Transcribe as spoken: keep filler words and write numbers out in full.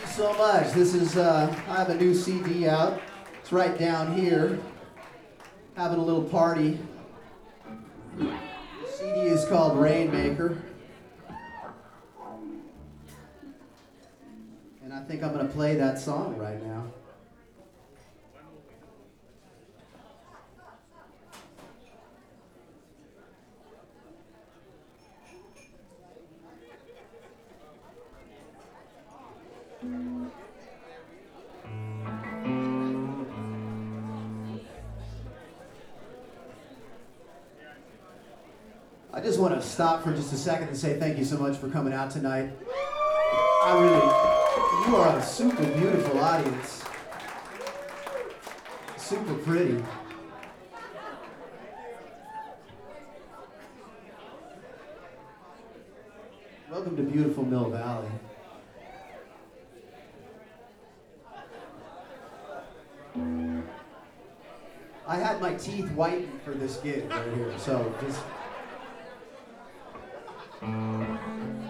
So much. This is, uh, I have a new C D out. It's right down here. Having a little party. The C D is called Rainmaker. And I think I'm going to play that song right now. I just want to stop for just a second and say thank you so much for coming out tonight. I really, you are a super beautiful audience. Super pretty. Welcome to beautiful Mill Valley. I had my teeth whitened for this gig right here, so just...